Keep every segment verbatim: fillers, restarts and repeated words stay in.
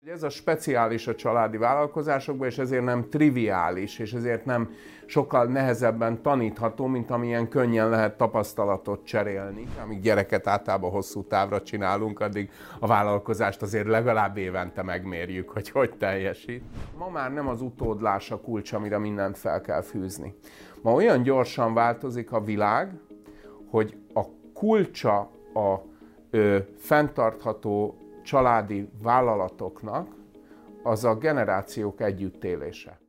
Ez a speciális a családi vállalkozásokban, és ezért nem triviális, és ezért nem sokkal nehezebben tanítható, mint amilyen könnyen lehet tapasztalatot cserélni. Amíg gyereket általában hosszú távra csinálunk, addig a vállalkozást azért legalább évente megmérjük, hogy hogy teljesít. Ma már nem az utódlás a kulcs, amire mindent fel kell fűzni. Ma olyan gyorsan változik a világ, hogy a kulcsa a ö, fenntartható családi vállalatoknak az a generációk együttélése.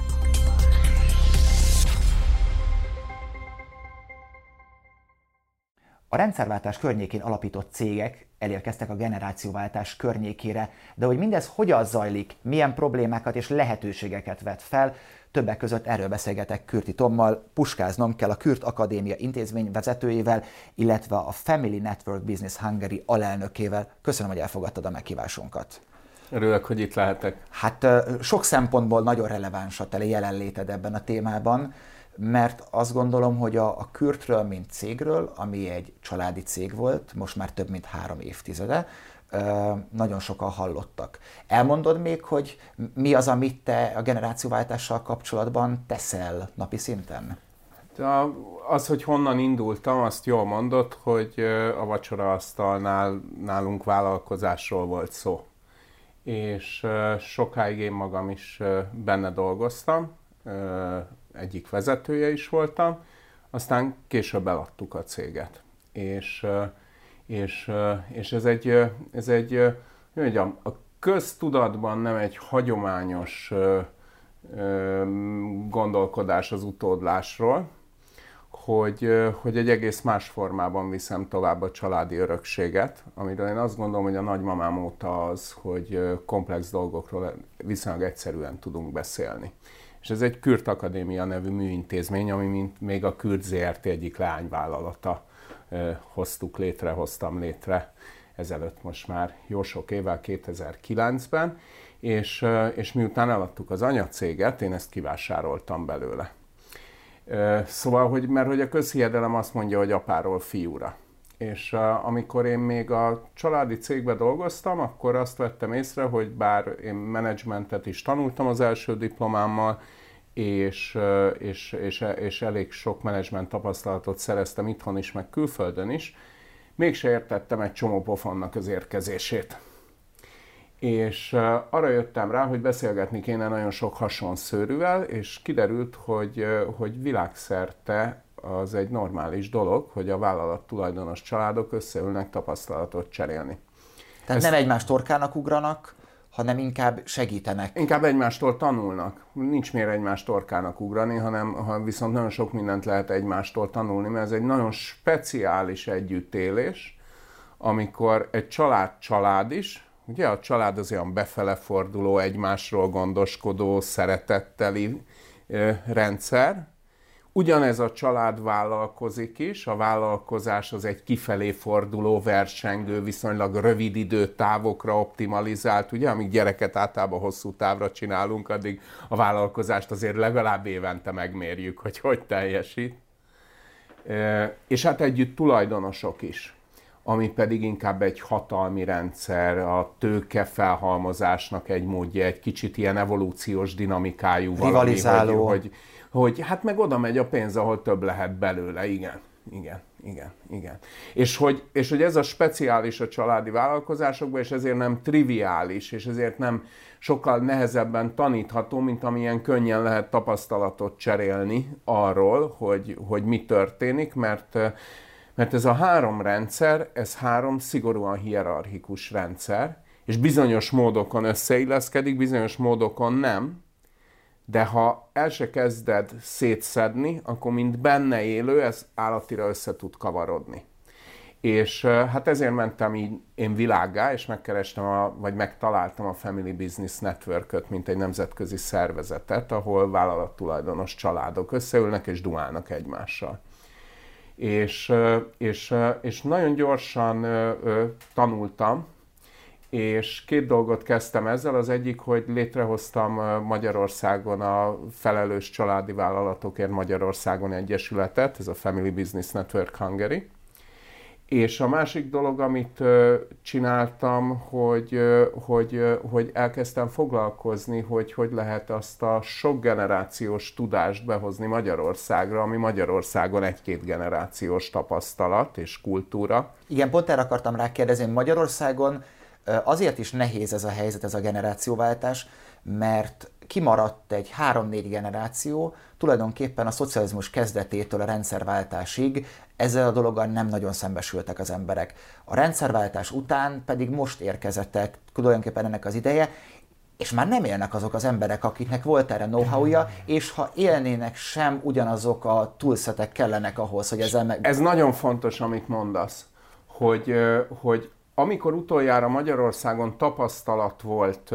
A rendszerváltás környékén alapított cégek elérkeztek a generációváltás környékére, de hogy mindez hogyan zajlik, milyen problémákat és lehetőségeket vet fel, többek között erről beszélgetek Kürti Tommal, puskáznom kell a Kürt Akadémia intézmény vezetőjével, illetve a Family Network Business Hungary alelnökével. Köszönöm, hogy elfogadtad a meghívásunkat. Örülök, hogy itt lehetek. Hát sok szempontból nagyon releváns a te jelenléted ebben a témában, mert azt gondolom, hogy a, a Kürtről, mint cégről, ami egy családi cég volt, most már több mint három évtizede, nagyon sokan hallottak. Elmondod még, hogy mi az, amit te a generációváltással kapcsolatban teszel napi szinten? De az, hogy honnan indultam, azt jól mondod, hogy a vacsoraasztalnál nálunk vállalkozásról volt szó. És sokáig én magam is benne dolgoztam, egyik vezetője is voltam, aztán később eladtuk a céget. És, és, és ez egy, ez egy mondjam, a köztudatban nem egy hagyományos gondolkodás az utódlásról, hogy, hogy egy egész más formában viszem tovább a családi örökséget, amiről én azt gondolom, hogy a nagymamám óta az, hogy komplex dolgokról viszonylag egyszerűen tudunk beszélni. És ez egy Kürt Akadémia nevű műintézmény, ami mint még a Kürt zé er té egyik leányvállalata hoztuk létre, hoztam létre ezelőtt most már jó sok évvel, kétezer-kilencben, és, és miután eladtuk az anyacéget, én ezt kivásároltam belőle. Szóval, hogy, mert hogy a közhiedelem azt mondja, hogy apáról fiúra. És uh, amikor én még a családi cégben dolgoztam, akkor azt vettem észre, hogy bár én menedzsmentet is tanultam az első diplomámmal, és, uh, és, és, és elég sok menedzsment tapasztalatot szereztem itthon is, meg külföldön is, mégse értettem egy csomó pofonnak az érkezését. És uh, arra jöttem rá, hogy beszélgetni kéne nagyon sok hasonszőrűvel, és kiderült, hogy, uh, hogy világszerte az egy normális dolog, hogy a vállalat tulajdonos családok összeülnek tapasztalatot cserélni. Tehát Ezt nem egymás torkának ugranak, hanem inkább segítenek. Inkább egymástól tanulnak. Nincs miért egymás torkának ugrani, hanem ha viszont nagyon sok mindent lehet egymástól tanulni, mert ez egy nagyon speciális együttélés, amikor egy család család is, ugye a család az olyan befele forduló, egymásról gondoskodó, szeretetteli rendszer. Ugyanez a család vállalkozik is, a vállalkozás az egy kifelé forduló, versengő, viszonylag rövid időtávokra optimalizált, ugye, amíg gyereket általában hosszú távra csinálunk, addig a vállalkozást azért legalább évente megmérjük, hogy hogy teljesít. És hát együtt tulajdonosok is, ami pedig inkább egy hatalmi rendszer, a tőke felhalmozásnak egy módja, egy kicsit ilyen evolúciós dinamikájú valami, rivalizáló. Hogy, hogy, hogy hát meg oda megy a pénz, ahol több lehet belőle, igen, igen, igen, igen. És hogy, és hogy ez a speciális a családi vállalkozásokban, és ezért nem triviális, és ezért nem sokkal nehezebben tanítható, mint amilyen könnyen lehet tapasztalatot cserélni arról, hogy, hogy mi történik, mert Mert ez a három rendszer, ez három szigorúan hierarchikus rendszer, és bizonyos módokon összeilleszkedik, bizonyos módokon nem, de ha el se kezded szétszedni, akkor mint benne élő, ez állatira össze tud kavarodni. És hát ezért mentem így én világgá, és megkerestem, a, vagy megtaláltam a Family Business Network-öt, mint egy nemzetközi szervezetet, ahol vállalattulajdonos családok összeülnek és dumálnak egymással. És, és, és nagyon gyorsan tanultam, és két dolgot kezdtem ezzel. Az egyik, hogy létrehoztam Magyarországon a Felelős Családi Vállalatokért Magyarországon Egyesületet, ez a Family Business Network Hungary, És a másik dolog, amit csináltam, hogy, hogy, hogy elkezdtem foglalkozni, hogy hogy lehet azt a sok generációs tudást behozni Magyarországra, ami Magyarországon egy-két generációs tapasztalat és kultúra. Igen, pont erre akartam rákérdezni, hogy Magyarországon azért is nehéz ez a helyzet, ez a generációváltás, mert kimaradt egy három-négy generáció, tulajdonképpen a szocializmus kezdetétől a rendszerváltásig ezzel a dologgal nem nagyon szembesültek az emberek. A rendszerváltás után pedig most érkezettek tulajdonképpen ennek az ideje, és már nem élnek azok az emberek, akiknek volt erre know-howja, és ha élnének sem, ugyanazok a toolsetek kellenek ahhoz, hogy ezzel meg... Ez nagyon fontos, amit mondasz, hogy, hogy amikor utoljára Magyarországon tapasztalat volt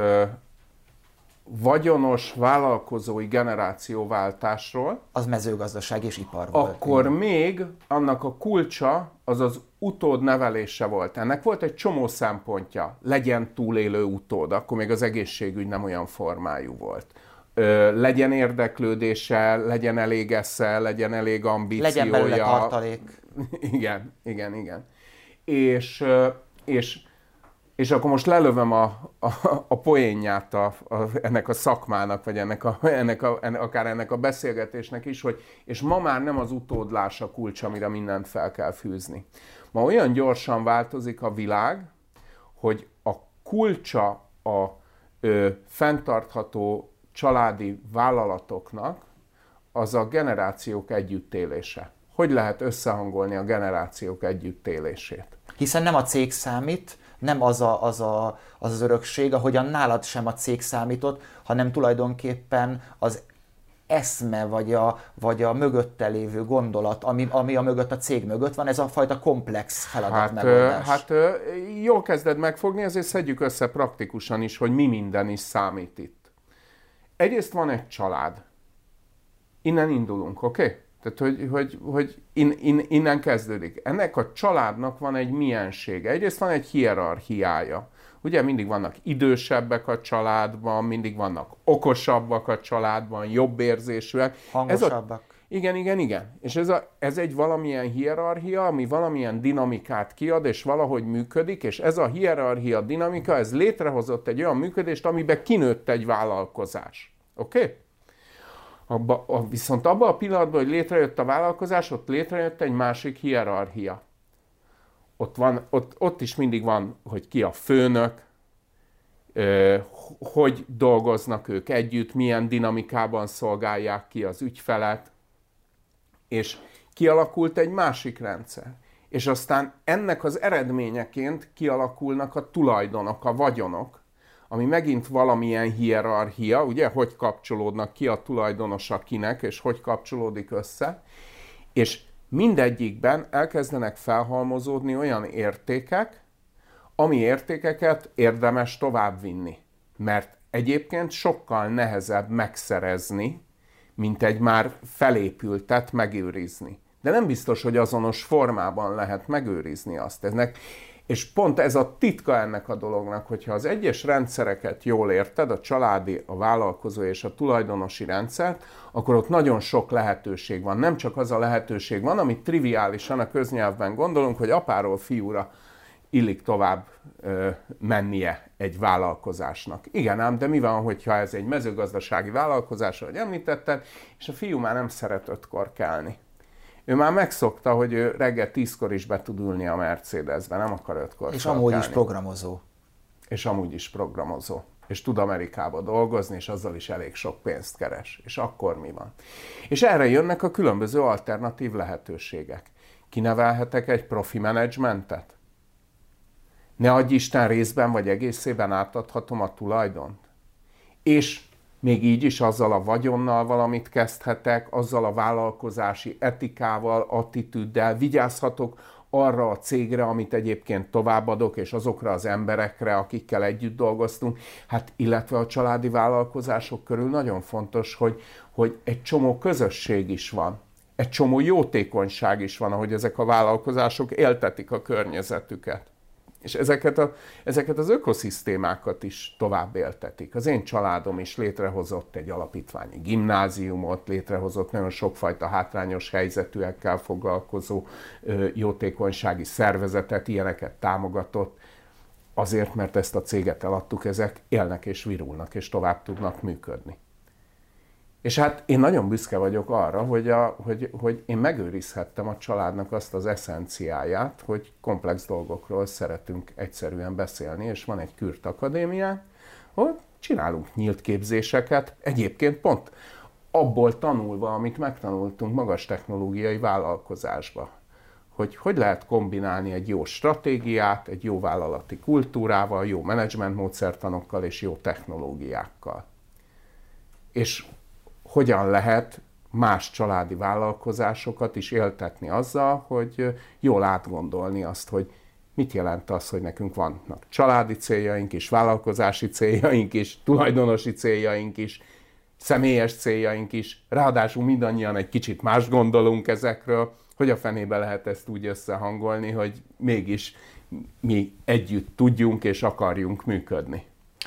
vagyonos vállalkozói generációváltásról, az mezőgazdaság és ipar volt. Akkor igen. Még annak a kulcsa az az utód nevelése volt. Ennek volt egy csomó szempontja. Legyen túlélő utód, akkor még az egészségügy nem olyan formájú volt. Ö, legyen érdeklődése, legyen elég esze, legyen elég ambíciója. Legyen belőle tartalék. Igen, igen, igen. És, és És akkor most lelövöm a, a, a poénját a, a, ennek a szakmának, vagy ennek a, ennek a, ennek, akár ennek a beszélgetésnek is, hogy és ma már nem az utódlás a kulcs, amire mindent fel kell fűzni. Ma olyan gyorsan változik a világ, hogy a kulcsa a ö, fenntartható családi vállalatoknak az a generációk együttélése. Hogy lehet összehangolni a generációk együttélését? Hiszen nem a cég számít, nem az, a, az, a, az az örökség, ahogyan nálad sem a cég számított, hanem tulajdonképpen az eszme, vagy a, vagy a mögötte lévő gondolat, ami, ami a mögött, a cég mögött van, ez a fajta komplex feladatmegoldás. Hát, hát jól kezded megfogni, ezért szedjük össze praktikusan is, hogy mi minden is számít itt. Egyrészt van egy család. Innen indulunk, oké? Okay? Tehát, hogy, hogy, hogy in, in, innen kezdődik. Ennek a családnak van egy miensége. Egyrészt van egy hierarchiája. Ugye mindig vannak idősebbek a családban, mindig vannak okosabbak a családban, jobb érzésűek. Hangosabbak. Ez a, igen, igen, igen. És ez, a, ez egy valamilyen hierarchia, ami valamilyen dinamikát kiad, és valahogy működik, és ez a hierarchia dinamika, ez létrehozott egy olyan működést, amiben kinőtt egy vállalkozás. Oké? Okay? Abba, a, viszont abban a pillanatban, hogy létrejött a vállalkozás, ott létrejött egy másik hierarchia. Ott, van, ott, ott is mindig van, hogy ki a főnök, eh, hogy dolgoznak ők együtt, milyen dinamikában szolgálják ki az ügyfelet, és kialakult egy másik rendszer. És aztán ennek az eredményeként kialakulnak a tulajdonok, a vagyonok, ami megint valamilyen hierarchia, ugye, hogy kapcsolódnak ki a tulajdonosak kinek, és hogy kapcsolódik össze, és mindegyikben elkezdenek felhalmozódni olyan értékek, ami értékeket érdemes továbbvinni. Mert egyébként sokkal nehezebb megszerezni, mint egy már felépültet megőrizni. De nem biztos, hogy azonos formában lehet megőrizni azt. Eznek És pont ez a titka ennek a dolognak, hogyha az egyes rendszereket jól érted, a családi, a vállalkozó és a tulajdonosi rendszert, akkor ott nagyon sok lehetőség van. Nem csak az a lehetőség van, amit triviálisan a köznyelvben gondolunk, hogy apáról fiúra illik tovább ö, mennie egy vállalkozásnak. Igen ám, de mi van, hogyha ez egy mezőgazdasági vállalkozás, ahogy említetted, és a fiú már nem szeret ötkor kelni. Ő már megszokta, hogy ő reggel tízkor is be tud ülni a Mercedesbe, nem akar ötkor És amúgy is programozó. És amúgy is programozó. És tud Amerikába dolgozni, és azzal is elég sok pénzt keres. És akkor mi van? És erre jönnek a különböző alternatív lehetőségek. Kinevelhetek egy profi menedzsmentet? Ne adj Isten, részben vagy egészében átadhatom a tulajdont? És még így is azzal a vagyonnal valamit kezdhetek, azzal a vállalkozási etikával, attitűddel, vigyázhatok arra a cégre, amit egyébként továbbadok, és azokra az emberekre, akikkel együtt dolgoztunk. Hát illetve a családi vállalkozások körül nagyon fontos, hogy, hogy egy csomó közösség is van. Egy csomó jótékonyság is van, ahogy ezek a vállalkozások éltetik a környezetüket. És ezeket, a, ezeket az ökoszisztémákat is tovább éltetik. Az én családom is létrehozott egy alapítványi gimnáziumot, létrehozott nagyon sokfajta hátrányos helyzetűekkel foglalkozó ö, jótékonysági szervezetet, ilyeneket támogatott, azért, mert ezt a céget eladtuk, ezek élnek és virulnak, és tovább tudnak működni. És hát én nagyon büszke vagyok arra, hogy, a, hogy, hogy én megőrizhettem a családnak azt az eszenciáját, hogy komplex dolgokról szeretünk egyszerűen beszélni, és van egy Kürt Akadémiánk, ahol csinálunk nyílt képzéseket, egyébként pont abból tanulva, amit megtanultunk magas technológiai vállalkozásba, hogy hogy lehet kombinálni egy jó stratégiát, egy jó vállalati kultúrával, jó menedzsment módszertanokkal és jó technológiákkal. És hogyan lehet más családi vállalkozásokat is éltetni azzal, hogy jól átgondolni azt, hogy mit jelent az, hogy nekünk vannak családi céljaink is, vállalkozási céljaink is, tulajdonosi céljaink is, személyes céljaink is, ráadásul mindannyian egy kicsit más gondolunk ezekről, hogy a fenébe lehet ezt úgy összehangolni, hogy mégis mi együtt tudjunk és akarjunk működni.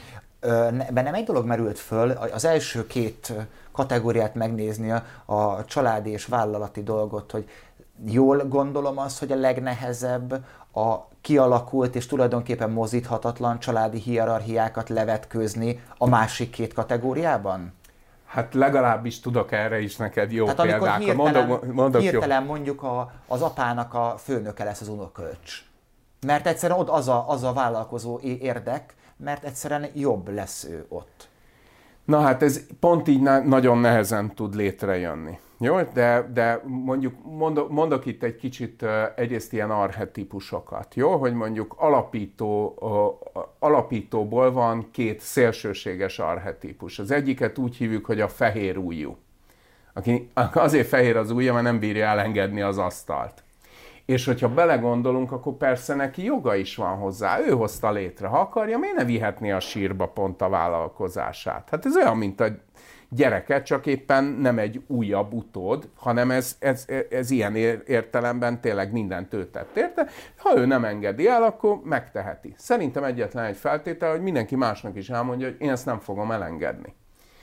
Bennem egy dolog merült föl, az első két kategóriát megnézni, a családi és vállalati dolgot, hogy jól gondolom azt, hogy a legnehezebb a kialakult és tulajdonképpen mozdíthatatlan családi hierarchiákat levetkőzni a másik két kategóriában? Hát legalábbis tudok erre is neked jó Tehát példákat. Hirtelen, mondok, mondok hirtelen jó. mondjuk a, az apának a főnöke lesz az unokaöcs. Mert egyszerűen ott az a, az a vállalkozó érdek, mert egyszerűen jobb lesz ő ott. Na hát ez pont így nagyon nehezen tud létrejönni. Jó, de, de mondjuk mondok, mondok itt egy kicsit egyrészt ilyen archetípusokat, jó, hogy mondjuk alapító, alapítóból van két szélsőséges archetípus. Az egyiket úgy hívjuk, hogy a fehér ujjú. Aki azért fehér az ujja, mert nem bírja elengedni az asztalt. És hogyha belegondolunk, akkor persze neki joga is van hozzá. Ő hozta létre. Ha akarja, miért ne vihetné a sírba pont a vállalkozását? Hát ez olyan, mint a gyereket, csak éppen nem egy újabb utód, hanem ez, ez, ez ilyen értelemben tényleg mindent ő tett érte. Ha ő nem engedi el, akkor megteheti. Szerintem egyetlen egy feltétel, hogy mindenki másnak is elmondja, hogy én ezt nem fogom elengedni.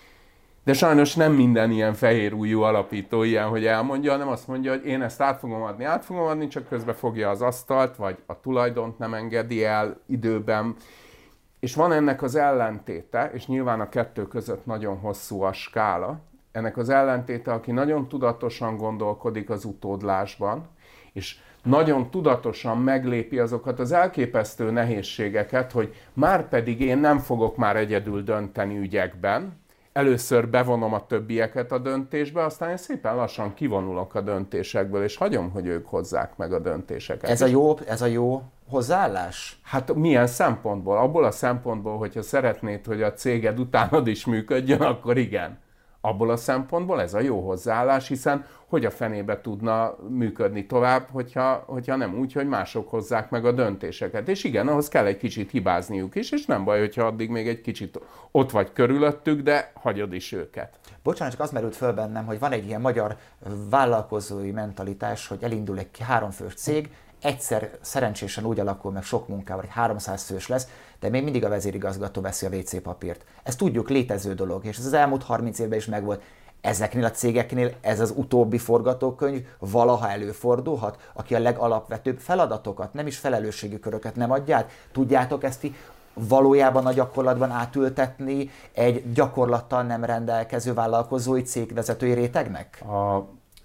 De sajnos nem minden ilyen fehérujjú alapító ilyen, hogy elmondja, hanem azt mondja, hogy én ezt át fogom adni, át fogom adni, csak közben fogja az asztalt, vagy a tulajdont nem engedi el időben. És van ennek az ellentéte, és nyilván a kettő között nagyon hosszú a skála, ennek az ellentéte, aki nagyon tudatosan gondolkodik az utódlásban, és nagyon tudatosan meglépi azokat az elképesztő nehézségeket, hogy már pedig én nem fogok már egyedül dönteni ügyekben, először bevonom a többieket a döntésbe, aztán én szépen lassan kivonulok a döntésekből, és hagyom, hogy ők hozzák meg a döntéseket. Ez a jó, ez a jó hozzáállás? Hát milyen szempontból? Abból a szempontból, hogyha szeretnéd, hogy a céged utánad is működjön, akkor igen. Abból a szempontból ez a jó hozzáállás, hiszen hogy a fenébe tudna működni tovább, hogyha, hogyha nem úgy, hogy mások hozzák meg a döntéseket. És igen, ahhoz kell egy kicsit hibázniuk is, és nem baj, hogyha addig még egy kicsit ott vagy körülöttük, de hagyod is őket. Bocsánat, csak az merült föl bennem, hogy van egy ilyen magyar vállalkozói mentalitás, hogy elindul egy háromfős cég, egyszer szerencsésen úgy alakul meg sok munkával, hogy háromszáz fős lesz, de még mindig a vezérigazgató veszi a vé cé papírt. Ezt tudjuk, létező dolog, és ez az elmúlt harminc évben is megvolt. Ezeknél a cégeknél ez az utóbbi forgatókönyv valaha előfordulhat, aki a legalapvetőbb feladatokat, nem is felelősségi köröket nem adja át. Tudjátok ezt valójában a gyakorlatban átültetni egy gyakorlattal nem rendelkező vállalkozói cégvezetői rétegnek? A...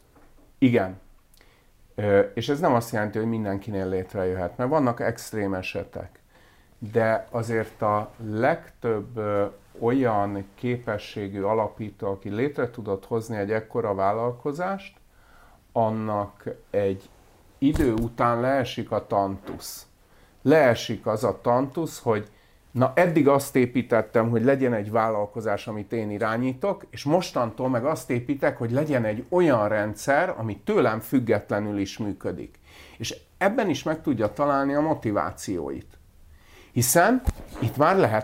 Igen. És ez nem azt jelenti, hogy mindenkinél létrejöhet, mert vannak extrém esetek. De azért a legtöbb olyan képességű alapító, aki létre tudott hozni egy ekkora vállalkozást, annak egy idő után leesik a tantusz. Leesik az a tantusz, hogy na eddig azt építettem, hogy legyen egy vállalkozás, amit én irányítok, és mostantól meg azt építek, hogy legyen egy olyan rendszer, ami tőlem függetlenül is működik. És ebben is meg tudja találni a motivációit. Hiszen itt már lehet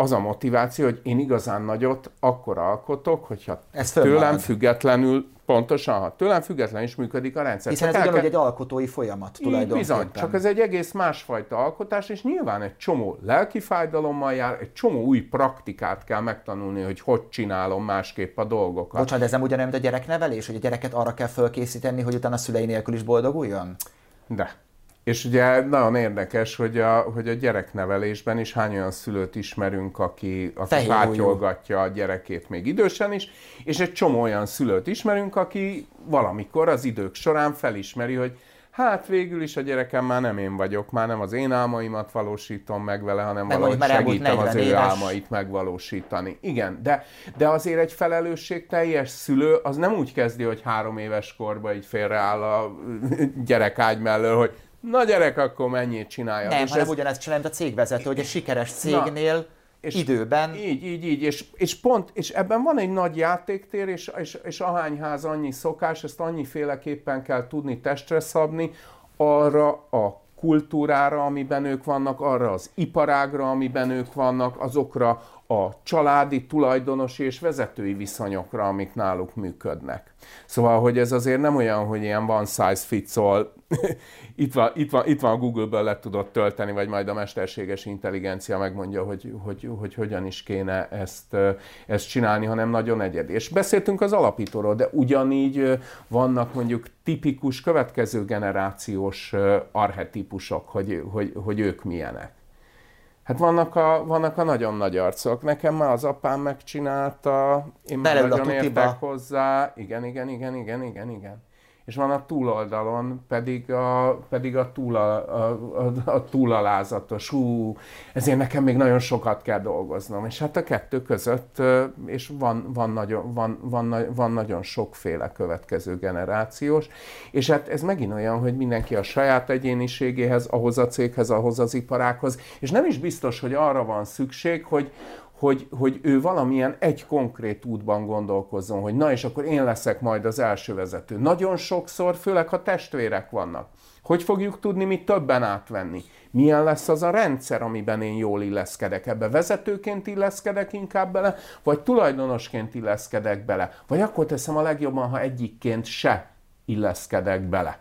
az a motiváció, hogy én igazán nagyot akkor alkotok, hogyha ez tőlem fönnmarad. függetlenül, pontosan, ha tőlem függetlenül is működik a rendszer. Hiszen Csak ez el ugyanúgy kell- egy alkotói folyamat Így tulajdonképpen. bizony, csak ez egy egész másfajta alkotás, és nyilván egy csomó lelki fájdalommal jár, egy csomó új praktikát kell megtanulni, hogy hogy csinálom másképp a dolgokat. Bocsánat, de ez nem ugyanolyan, mint a gyereknevelés, hogy a gyereket arra kell fölkészíteni, hogy utána a szülei nélkül is boldoguljon? De. És ugye nagyon érdekes, hogy a, hogy a gyereknevelésben is hány olyan szülőt ismerünk, aki, aki Fehér pátyolgatja a gyerekét még idősen is, és egy csomó olyan szülőt ismerünk, aki valamikor az idők során felismeri, hogy hát végül is a gyerekem már nem én vagyok, már nem az én álmaimat valósítom meg vele, hanem Meg valahogy mondjuk már elmúlt segítem az ő negyven éves. álmait megvalósítani. Igen, de, de azért egy felelősségteljes szülő az nem úgy kezdi, hogy három éves korban így félreáll a gyerek ágy mellől, hogy na gyerek, akkor mennyit csinálja. Nem, És hanem ez- ugyanezt csinál, mint a cégvezető, hogy egy sikeres cégnél és időben... Így, így, így, és, és pont, és ebben van egy nagy játéktér, és, és, és ahány ház annyi szokás, ezt annyiféleképpen kell tudni testre szabni, arra a kultúrára, amiben ők vannak, arra az iparágra, amiben ők vannak, azokra a családi, tulajdonosi és vezetői viszonyokra, amik náluk működnek. Szóval, hogy ez azért nem olyan, hogy ilyen one size fits all, itt, van, itt, van, itt van a Google-ből le tudod tölteni, vagy majd a mesterséges intelligencia megmondja, hogy, hogy, hogy hogyan is kéne ezt, ezt csinálni, hanem nagyon egyedi. És beszéltünk az alapítóról, de ugyanígy vannak mondjuk tipikus következő generációs archetípusok, hogy, hogy, hogy ők milyenek. Hát vannak a, vannak a nagyon nagy arcok. Nekem már az apám megcsinálta, én már Beleül a nagyon tutiba. értek hozzá. Igen, igen, igen, igen, igen, igen. És van a túloldalon pedig a, pedig a, túl, a, a, a túlalázatos. Hú, ezért nekem még nagyon sokat kell dolgoznom. És hát a kettő között, és van, van, nagyon, van, van, van nagyon sokféle következő generációs, és hát ez megint olyan, hogy mindenki a saját egyéniségéhez, ahhoz a céghez, ahhoz az iparághoz, és nem is biztos, hogy arra van szükség, hogy, Hogy, hogy ő valamilyen egy konkrét útban gondolkozzon, hogy na és akkor én leszek majd az első vezető. Nagyon sokszor, főleg ha testvérek vannak. Hogy fogjuk tudni mi többen átvenni? Milyen lesz az a rendszer, amiben én jól illeszkedek ebbe? Vezetőként illeszkedek inkább bele, vagy tulajdonosként illeszkedek bele? Vagy akkor teszem a legjobban, ha egyikként se illeszkedek bele?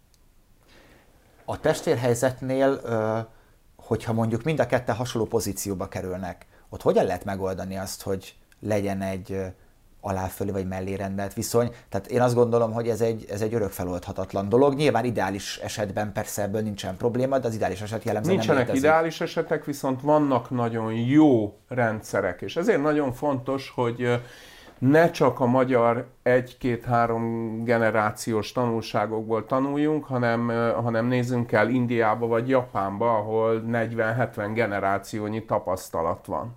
A testvérhelyzetnél, ö, hogyha mondjuk mind a ketten hasonló pozícióba kerülnek, ott hogyan lehet megoldani azt, hogy legyen egy ö, aláfölé vagy mellé rendelt viszony? Tehát én azt gondolom, hogy ez egy, ez egy örökfeloldhatatlan dolog. Nyilván ideális esetben persze ebből nincsen probléma, de az ideális eset jellemzően nem Nincsenek létezik. ideális esetek, viszont vannak nagyon jó rendszerek, és ezért nagyon fontos, hogy ne csak a magyar egy-két-három generációs tanulságokból tanuljunk, hanem, hanem nézzünk el Indiába vagy Japánba, ahol negyven-hetven generációnyi tapasztalat van.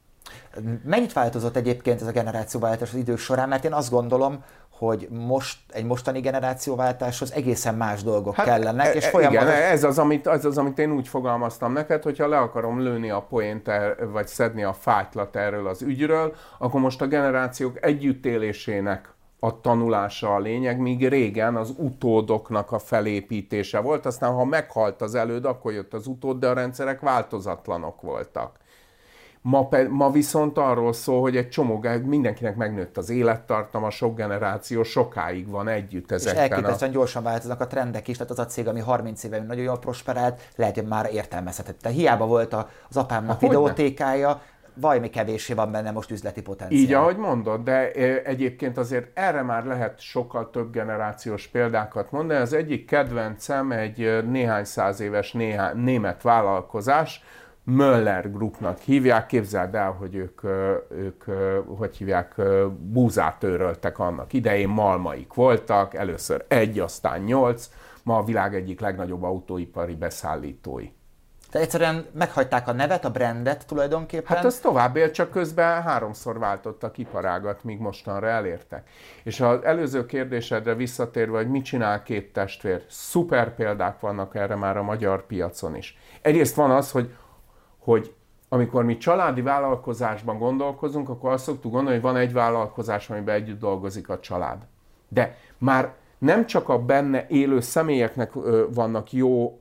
Mennyit változott egyébként ez a generációváltás az idők során? Mert én azt gondolom, hogy most egy mostani generációváltáshoz egészen más dolgok hát, kellenek, és folyamatosan... Igen, ez az, amit, ez az, amit én úgy fogalmaztam neked, hogyha le akarom lőni a poént, er, vagy szedni a fátylat erről az ügyről, akkor most a generációk együttélésének a tanulása a lényeg, míg régen az utódoknak a felépítése volt, aztán ha meghalt az előd, akkor jött az utód, de a rendszerek változatlanok voltak. Ma, pe, ma viszont arról szól, hogy egy csomó, mindenkinek megnőtt az élettartama, sok generáció sokáig van együtt ezekben. És elképesztően a... gyorsan változnak a trendek is, tehát az a cég, ami harminc éve nagyon jól prosperált, lehet, hogy már értelmezhetett. Hiába volt az apámnak ha, videótékája, valami kevéssé van benne most üzleti potenciál. Így, ahogy mondod, de egyébként azért erre már lehet sokkal több generációs példákat mondani. Az egyik kedvencem egy néhány száz éves néhány, német vállalkozás, Möller Groupnak hívják, képzeld el, hogy ők, ők hogy hívják, búzát őröltek annak idején, malmaik voltak, először egy, aztán nyolc, ma a világ egyik legnagyobb autóipari beszállítói. Tehát egyszerűen meghagyták a nevet, a brandet tulajdonképpen. Hát az tovább él, csak közben háromszor váltottak iparágat, míg mostanra elértek. És az előző kérdésedre visszatérve, hogy mit csinál két testvér, szuper példák vannak erre már a magyar piacon is. Egyrészt van az, hogy hogy amikor mi családi vállalkozásban gondolkozunk, akkor azt szoktuk gondolni, hogy van egy vállalkozás, amiben együtt dolgozik a család. De már nem csak a benne élő személyeknek vannak jó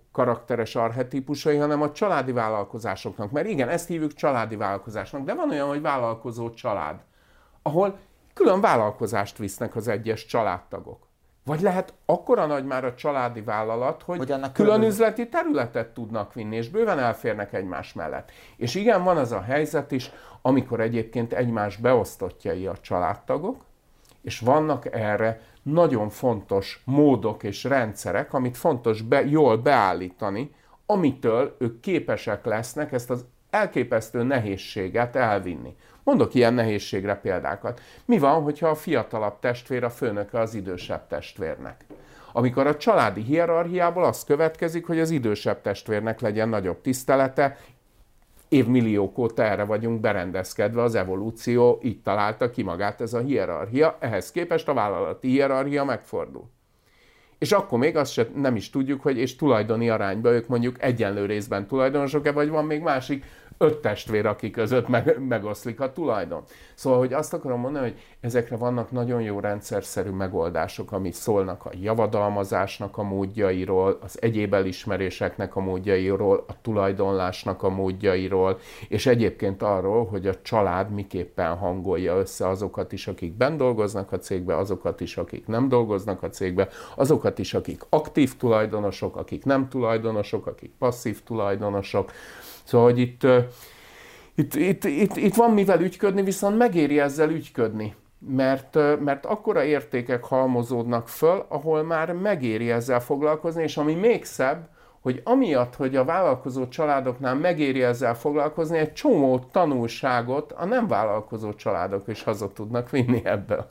karakteres archetípusai, hanem a családi vállalkozásoknak. Mert igen, ezt hívjuk családi vállalkozásnak, de van olyan, hogy vállalkozó család, ahol külön vállalkozást visznek az egyes családtagok. Vagy lehet akkora nagy már a családi vállalat, hogy, hogy külön különböző... üzleti területet tudnak vinni, és bőven elférnek egymás mellett. És igen, van az a helyzet is, amikor egyébként egymás beosztottjai a családtagok, és vannak erre nagyon fontos módok és rendszerek, amit fontos be, jól beállítani, amitől ők képesek lesznek ezt az elképesztő nehézséget elvinni. Mondok ilyen nehézségre példákat. Mi van, hogyha a fiatalabb testvér a főnöke az idősebb testvérnek? Amikor a családi hierarchiából az következik, hogy az idősebb testvérnek legyen nagyobb tisztelete, évmilliók óta erre vagyunk berendezkedve, az evolúció így találta ki magát ez a hierarchia, ehhez képest a vállalati hierarchia megfordul. És akkor még azt sem, nem is tudjuk, hogy és tulajdoni arányban ők mondjuk egyenlő részben tulajdonosok-e, vagy van még másik öt testvér, aki között meg, megoszlik a tulajdon. Szóval, hogy azt akarom mondani, hogy ezekre vannak nagyon jó rendszerszerű megoldások, amit szólnak a javadalmazásnak a módjairól, az egyéb elismeréseknek a módjairól, a tulajdonlásnak a módjairól, és egyébként arról, hogy a család miképpen hangolja össze azokat is, akik benn dolgoznak a cégbe, azokat is, akik nem dolgoznak a cégbe, azokat is, akik aktív tulajdonosok, akik nem tulajdonosok, akik passzív tulajdonosok. Szóval, hogy itt, itt, itt, itt, itt van mivel ügyködni, viszont megéri ezzel ügyködni, mert, mert akkora értékek halmozódnak föl, ahol már megéri ezzel foglalkozni, és ami még szebb, hogy amiatt, hogy a vállalkozó családoknál megéri ezzel foglalkozni, egy csomó tanulságot a nem vállalkozó családok is haza tudnak vinni ebből.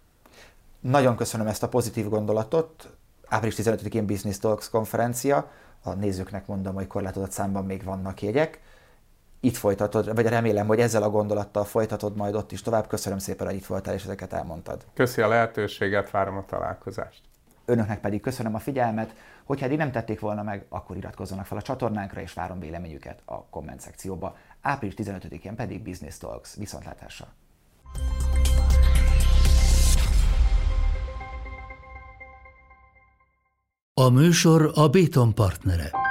Nagyon köszönöm ezt a pozitív gondolatot. április tizenötödikén Business Talks konferencia. A nézőknek mondom, hogy korlátozott számban még vannak jegyek. Itt folytatod, vagy remélem, hogy ezzel a gondolattal folytatod majd ott is tovább. Köszönöm szépen, hogy itt voltál, és ezeket elmondtad. Köszi a lehetőséget, várom a találkozást. Önöknek pedig köszönöm a figyelmet. Hogyha eddig nem tették volna meg, akkor iratkozzanak fel a csatornánkra, és várom véleményüket a komment szekcióba. április tizenötödikén pedig Business Talks. Viszontlátásra! A műsor a Béton partnere.